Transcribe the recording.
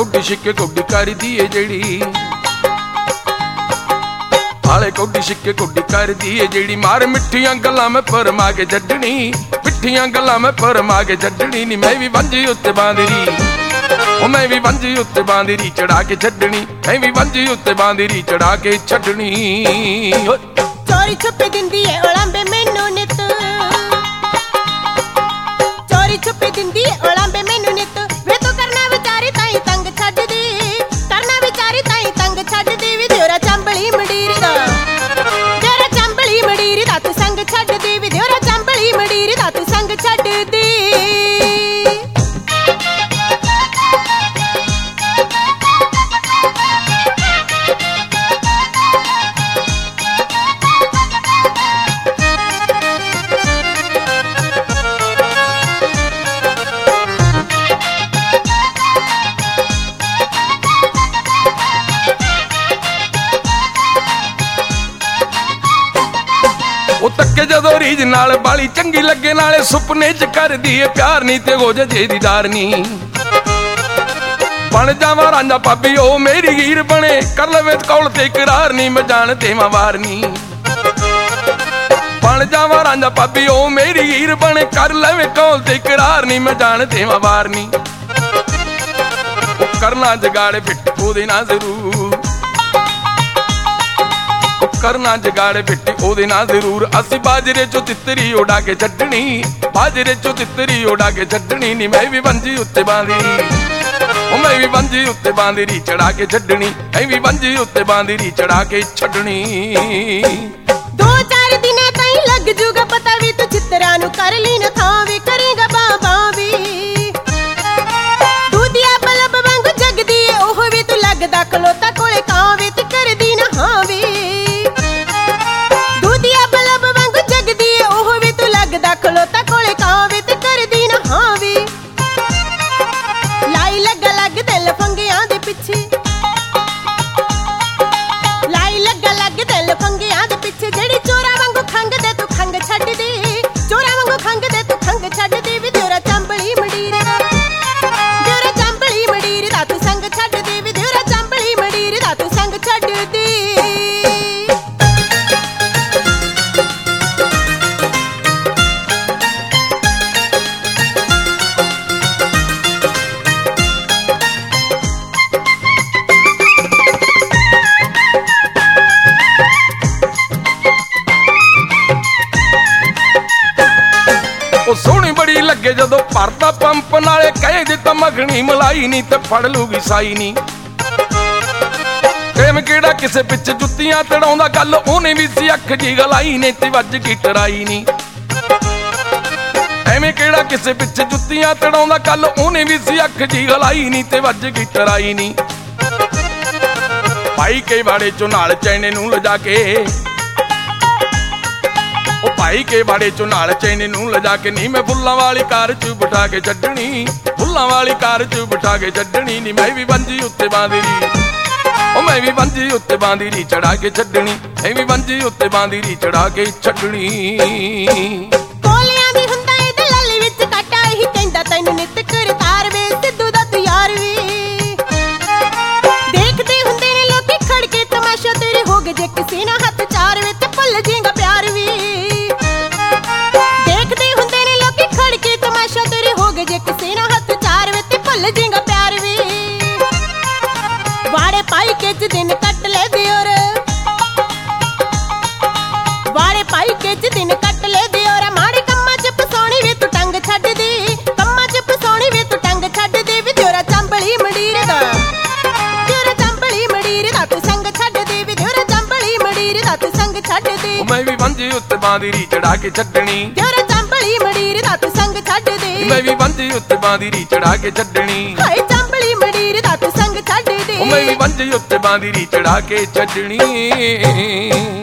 Cody ਛਿੱਕੇ Cody ਕਰਦੀ ਏ ਜਿਹੜੀ, ਹਾਲੇ ਕੋਡੀ ਛਿੱਕੇ ਕੋਡੀ ਕਰਦੀ ਏ ਜਿਹੜੀ। ਮਾਰ ਮਿੱਠੀਆਂ ਗੱਲਾਂ ਮੈਂ ਪਰਮਾ ਕੇ ਛੱਡਣੀ, ਮਿੱਠੀਆਂ ਗੱਲਾਂ ਮੈਂ ਪਰਮਾ ਕੇ ਛੱਡਣੀ ਨੀ। ਮੈਂ ਵੀ ਵਾਂਝੀ ਉੱਤੇ ਬਾਂਦਰੀ, ਉਹ ਮੈਂ ਵੀ ਵਾਂਝੀ ਉੱਤੇ ਬਾਂਦਰੀ ਚੜਾ ਕੇ ਛੱਡਣੀ, ਮੈਂ ਵੀ ਵਾਂਝੀ ਉੱਤੇ ਬਾਂਦਰੀ ਚੜਾ ਕੇ ਛੱਡਣੀ। ਚੋਰੀ ਛੁਪੇ ਦਿੰਦੀ ਏ ਉਲਾਂਬੇ ਮੈਨੂੰ ਨਿੱਤ, ਚੋਰੀ ਛੁਪੇ ਦਿੰਦੀ ਏ ਉਲਾਂਬੇ ਮੈਨੂੰ ਨਿੱਤ। ਵੇ ਤੂੰ ਕਰਨਾ ਵਿਚਾਰੀ ਤਾਈ ਤੰਗ ਛੱਡਦੀ, ਕਰਨਾ ਵਿਚਾਰੀ ਤਾਈ ਤੰਗ ਛੱਡਦੀ। ਵੀ ਦਿਉਰਾ ਚੰਬਲੀ ਮੰਡੀਰ ਦਾ, ਦਿਉਰਾ ਚੰਬਲੀ ਮੰਡੀਰ ਦਾ ਤੂੰ ਸੰਗ ਛੱਡਦੀ। ਵੀ ਦਿਉਰਾ ਚੰਬਲੀ ਮੰਡੀਰ ਦਾ ਤੂੰ ਸੰਗ ਛੱਡਦੀ। ਉਹ ਤੱਕੇ ਜਦੋਂ ਰੀਝ ਨਾਲ ਬਾਲੀ ਚੰਗੀ ਲੱਗੇ, ਨਾਲੇ ਸੁਪਨੇ ਚ ਕਰਦੀ ਏ ਪਿਆਰ ਨੀ ਤੇ ਹੋ ਜੇ ਦੀਦਾਰ ਨੀ। ਬਣ ਜਾਵਾਂ ਰਾਂਝਾ ਭਾਬੀ ਉਹ ਮੇਰੀ ਹੀਰ ਬਣੇ, ਕਰ ਲਵੇ ਕੌਲ ਤੇ ਇਕਰਾਰ ਨੀ ਮੈਂ ਜਾਣ ਦੇਵਾਂ ਵਾਰ ਨੀ। ਬਣ ਜਾਵਾਂ ਰਾਂਝਾ ਭਾਬੀ ਉਹ ਮੇਰੀ ਹੀਰ ਬਣੇ, ਕਰ ਲਵੇ ਕੌਲ ਤੇ ਇਕਰਾਰ ਨੀ ਮੈਂ ਜਾਣ ਦੇਵਾਂ ਵਾਰ ਨੀ। ਕਰਨਾ ਜਗਾੜੇ ਫਿੱਟ ਉਹਦੇ ਨਾਲ ਜ਼ਰੂਰ, ਕਰਨਾ ਜਗਾੜੇ ਫਿੱਟੀ ਉਹਦੇ ਨਾਲ ਜ਼ਰੂਰ। ਅਸੀਂ ਬਾਜਰੇ ਚੋਂ ਤਿੱਤਰੀ ਉਡਾ ਕੇ ਛੱਡਣੀ, ਬਾਜਰੇ ਚੋਂ ਤਿੱਤਰੀ ਉਡਾ ਕੇ ਛੱਡਣੀ ਨੀ। ਮੈਂ ਵੀ ਵਾਂਝੀ ਉੱਤੇ ਬਾਂਦਰੀ, ਉਹ ਮੈਂ ਵੀ ਵਾਂਝੀ ਉੱਤੇ ਬਾਂਦਰੀ ਚੜਾ ਕੇ ਛੱਡਣੀ, ਮੈਂ ਵੀ ਵਾਂਝੀ ਉੱਤੇ ਬਾਂਦਰੀ ਚੜਾ ਕੇ ਛੱਡਣੀ। 2-4 ਦਿਨਾਂ ਤਾਈਂ ਲੱਗ ਜੂਗਾ ਪਤਾ ਵੀ ਤੂੰ ਚਿੱਤਰਾਂ ਨੂੰ ਕਰ ਲਈ ਨਾ ਥਾਂ ਵੀ ਕਰੇਗਾ ਬਾਬਾ ਵੀ। ਦੂਧੀਆ ਬਲਬ ਵਾਂਗੂ ਜਗਦੀ ਏ ਉਹ ਵੀ ਤੂੰ ਲੱਗਦਾ ਖਲੋਤਾ ਕੋਲੇ ਕਾਂ ਵੀ ਤੇ ਕਰਦੀ ਨਾ ਹਾਂ ਵੀ। ਦੂਧੀਆ ਬਲਬ ਵਾਂਗੂ ਜਗਦੀ ਏ ਉਹ ਵੀ ਤੂੰ ਲੱਗਦਾ ਖਲੋਤਾ ਕੋਲੇ ਕਾਂ ਵੀ ਤੇ ਕਰਦੀ ਨਾ ਹਾਂ ਵੀ। ਲਾਈ ਲੱਗਾ ਲੱਗ ਦਿਲ ਫੰਗਿਆਂ ਦੇ ਪਿੱਛੇ, ਲਾਈ ਲੱਗਾ ਲੱਗ ਦਿਲ ਫੰਗਿਆਂ ਦੇ ਪਿੱਛੇ। ਜਿਹੜੀ ਚੋਰਾਂ ਵਾਂਗੂ ਖੰਗਦੇ ਤੂੰ ਖੰਗ ਛੱਡਦੀ, ਚੋਰਾਂ ਵਾਂਗੂ ਖੰਗਦੇ ਤੂੰ ਖੰਗ ਛੱਡਦੀ। ਵੀ ਦਿਉਰਾ ਚੰਬਲੀ ਮੰਡੀਰ ਦਾ, ਦਿਉਰਾ ਚੰਬਲੀ ਮੰਡੀਰ ਦਾ ਤੂੰ ਸੰਗ ਛੱਡਦੀ। ਵੀ ਦਿਉਰਾ ਚੰਬਲੀ ਮੰਡੀਰ ਦਾ ਤੂੰ ਸੰਗ ਛੱਡਦੀ। ਉਹ ਸੋਹਣੀ ਬੜੀ ਲੱਗੇ ਜਦੋਂ ਭਰਦਾ ਪੰਪ, ਨਾਲੇ ਕਹੇ ਜੇ ਤਾਂ ਮੱਖਣੀ ਮਲਾਈ ਨੀ ਤੇ ਫੜ ਲੂਗੀ ਸਾਈ ਨੀ। ਟਾਈਮ ਕਿਹੜਾ ਕਿਸੇ ਪਿੱਛੇ ਜੁੱਤੀਆਂ ਤੜਾਉਂਦਾ, ਗੱਲ ਉਹਨੇ ਵੀ ਸੀ ਅੱਖ ਜੀ ਗਲਾਈ ਨੇ ਤੇ ਵੱਜ ਗਈ ਟਰਾਈ ਨੀ। ਐਵੇਂ ਕਿਹੜਾ ਕਿਸੇ ਪਿੱਛੇ ਜੁੱਤੀਆਂ ਤੜਾਉਂਦਾ, ਗੱਲ ਉਹਨੇ ਵੀ ਸੀ ਅੱਖ ਜੀ ਗਲਾਈ ਨੀ ਤੇ ਵੱਜ ਗਈ ਟਰਾਈ ਨੀ। ਭਾਈ ਕੇ ਬਾੜੇ ਚੋਂ ਨਾਲ ਚੈਨੇ ਨੂੰ ਲਿਜਾ ਕੇ, ਉਹ ਭਾਈ ਕੇ ਬਾੜੇ ਚੋਂ ਨਾਲ ਚੈਨੇ ਨੂੰ ਲਿਜਾ ਕੇ ਨੀ। ਮੈਂ ਫੁੱਲਾਂ ਵਾਲੀ ਕਾਰ ਚ ਬਿਠਾ ਕੇ ਛੱਡਣੀ, ਫੁੱਲਾਂ ਵਾਲੀ ਕਾਰ ਚ ਬਿਠਾ ਕੇ ਛੱਡਣੀ ਨੀ। ਮੈਂ ਵੀ ਵਾਂਝੀ ਉੱਤੇ ਬਾਂਦਰੀ, ਉਹ ਮੈਂ ਵੀ ਵਾਂਝੀ ਉੱਤੇ ਬਾਂਦਰੀ ਚੜਾ ਕੇ ਛੱਡਣੀ, ਮੈਂ ਵੀ ਵਾਂਝੀ ਉੱਤੇ ਬਾਂਦਰੀ ਚੜਾ ਕੇ ਛੱਡਣੀ। ਕੋਲਿਆਂ ਦੀ ਹੁੰਦਾ ਏ ਦਲਾਲੀ ਵਿੱਚ ਕਾਟਾ, ਇਹੀ ਕਹਿੰਦਾ ਤੈਨੂੰ ਨਿੱਤ ਕਰਤਾਰ ਵੇ ਸਿੱਧੂ ਦਾ ਤੂੰ ਯਾਰ ਵੀ। ਦੇਖਦੇ ਹੁੰਦੇ ਨੇ ਲੋਕੀ ਖੜ ਕੇ ਤਮਾਸ਼ਾ, ਤੇਰੇ ਹੋ ਗਏ ਜੇ ਕਿਸੇ ਨਾ ਹੱਥ ਚਾਰ ਵੇ ਤੇ ਭੁੱਲ ਜੇਗਾ ਪਿਆਰ ਵੀ। ਦੇਖਦੇ ਹੁੰਦੇ ਨੇ ਲੋਕੀ ਖੜ ਕੇ ਤਮਾਸ਼ਾ, ਤੇਰੇ ਹੋ ਗਏ ਜੇ ਕਿਸੇ ਨਾ ਹੱਥ ਚਾਰ ਵੇ ਤੇ ਭੁੱਲ ਜੇਗਾ ਪਿਆਰ ਵੀ। ਵਾੜੇ ਪਾਈ ਕੇ ਚ ਦਿਨ ਕੱਟ ਲੈ ਦਿਓਰ, ਵਾੜੇ ਪਾਈ ਕੇ ਚ ਦਿਨ ਕੱਟ ਲੈ ਦਿਓਰ। ਮਾੜੇ ਕੰਮਾਂ ਚ ਫਸਾਉਣੀ ਵੇ ਤੂੰ ਟੰਗ ਛੱਡਦੀ, ਕੰਮਾਂ ਚ ਫਸਾਉਣੀ ਵੇ ਤੂੰ ਟੰਗ ਛੱਡਦੀ। ਵੀ ਦਿਓਰਾ ਚੰਬਲੀ ਮੰਡੀਰ ਦਾ, ਦਿਓਰਾ ਚੰਬਲੀ ਮੰਡੀਰ ਦਾ ਤੂੰ ਸੰਗ ਛੱਡਦੀ। ਵੀ ਦਿਓਰਾ ਚੰਬਲੀ ਮੰਡੀਰ ਦਾ ਤੂੰ ਸੰਗ ਛੱਡਦੀ। ਮੈਂ ਵੀ ਵਾਂਝੀ ਉੱਤੇ ਬਾਂਦਰੀ ਚੜਾ ਕੇ ਛੱਡਣੀ, ਦਿਓਰਾ ਚੰਬਲੀ ਮੰਡੀਰ ਦਾ ਤੂੰ ਸੰਗ ਛੱਡਦੀ। ਮੈਂ ਵੀ ਵਾਂਝੀ ਉੱਤੇ ਬਾਂਦਰੀ ਚੜਾ ਕੇ ਛੱਡਣੀ, ਹਾਏ ਚੰਬਲੀ ਮੰਡੀਰ ਦਾ ਤੂੰ ਸੰਗ ਛੱਡਦੀ। ਮੈਂ ਵੀ ਵਾਂਝੀ ਉੱਤੇ ਬਾਂਦਰੀ ਚੜਾ ਕੇ ਛੱਡਣੀ।